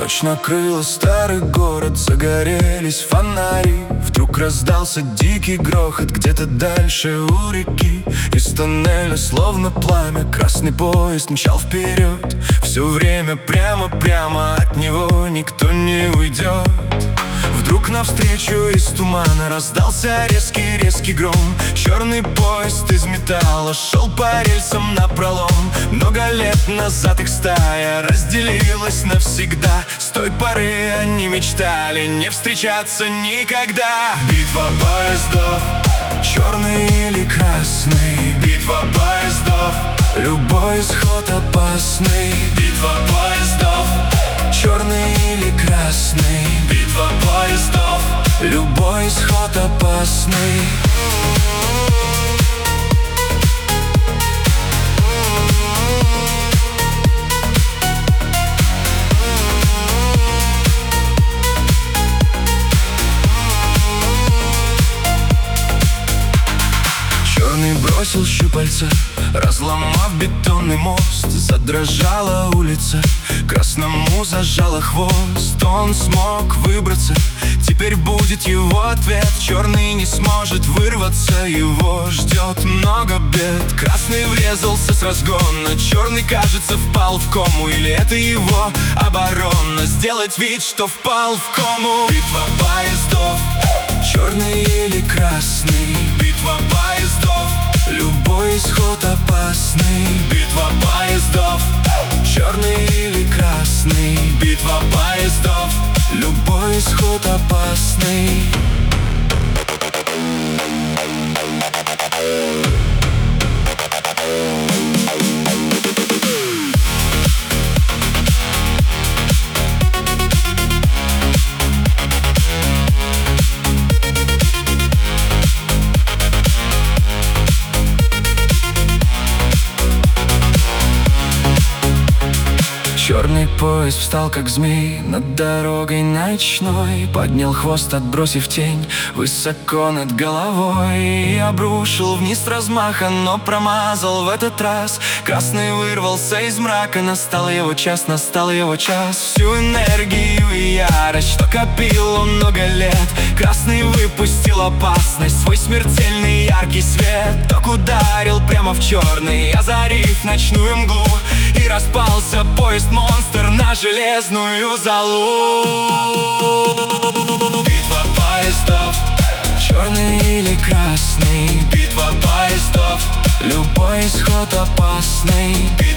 Ночь накрыла старый город, загорелись фонари. Вдруг раздался дикий грохот где-то дальше у реки. Из тоннеля словно пламя красный поезд мчал вперед. Все время прямо от него никто не уйдет. Вдруг навстречу из тумана раздался резкий гром. Черный поезд из металла шел по рельсам напролом. Много лет назад их стая разделилась навсегда. С той поры они мечтали не встречаться никогда. Битва поездов, черный или красный. Битва поездов, любой исход опасный. Битва поездов, черный или красный. Битва поездов, любой исход опасный. Черный бросил щупальца, разломав бетонный мост. Задрожала улица, красному зажала хвост. Он смог выбраться, теперь будет его ответ. Черный не сможет вырваться, его ждет много бед. Красный врезался с разгона, черный, кажется, впал в кому. Или это его оборона, сделать вид, что впал в кому. Битва поездов, черный или красный. Битва поездов, любой исход опасный. Битва поездов, черный или красный. Битва поездов, любой исход опасный. Черный поезд встал, как змей, над дорогой ночной. Поднял хвост, отбросив тень высоко над головой. И обрушил вниз с размаха, но промазал в этот раз. Красный вырвался из мрака, настал его час. Всю энергию и ярость, что копил он много лет, красный выпустил опасность, свой смертельный яркий свет. Ток ударил прямо в черный, озарив ночную мглу. И распался поезд-монстр на железную золу. Битва поездов, черный или красный. Битва поездов, любой исход опасный.